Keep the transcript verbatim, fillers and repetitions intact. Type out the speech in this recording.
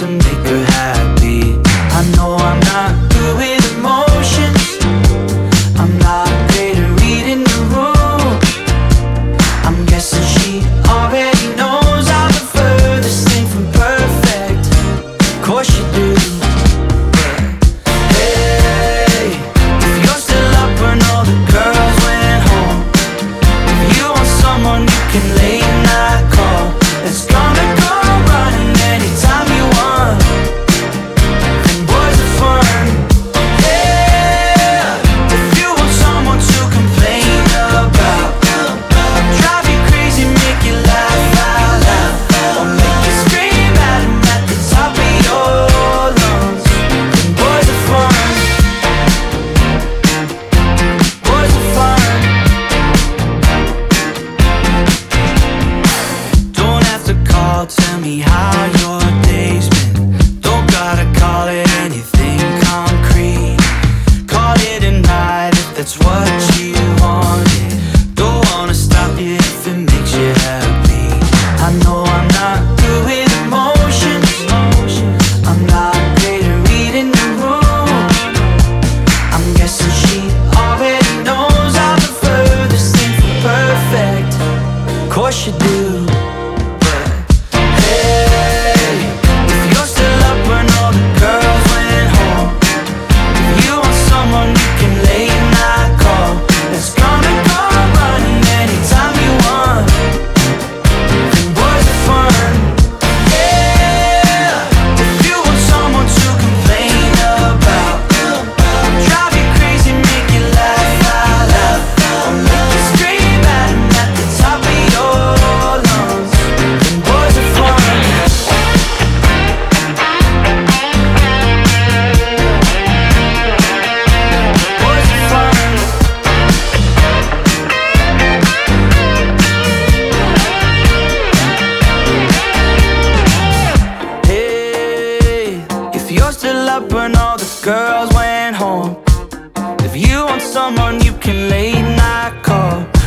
to make her happy. I know I'm not good with emotions, I'm not great at reading the room. I'm guessing she already knows I'm the furthest thing from perfect. Of course you do. Hey, if you're still up when all the girls went home, if you want someone you can late night call, it's gonna go running anytime you want. Them boys are fun. Yeah, if you want someone to complain about, drive you crazy, make you laugh out loud, or make you scream at 'em at the top of your lungs. Them boys are fun. Boys are fun. Don't have to call, tell me how your day's been. Don't gotta call it anything concrete. Call it a night if that's what you wanted. Don't wanna stop you if it makes you happy. I know I'm not good with emotions, I'm not great at reading the room. I'm guessing she already knows I'm the furthest thing from perfect. Of course you do. Hey, if you're still up when all the girls went home, if you want someone you can late night call, it's gonna go running anytime you want. Them boys are fun. Yeah, if you want someone to complain about, drive you crazy, make you laugh out loud, or make you scream at 'em at the top of your lungs. Them boys are fun. Boys are fun. Hey, if you're still up when all the girls went home, if you want someone you can late night call,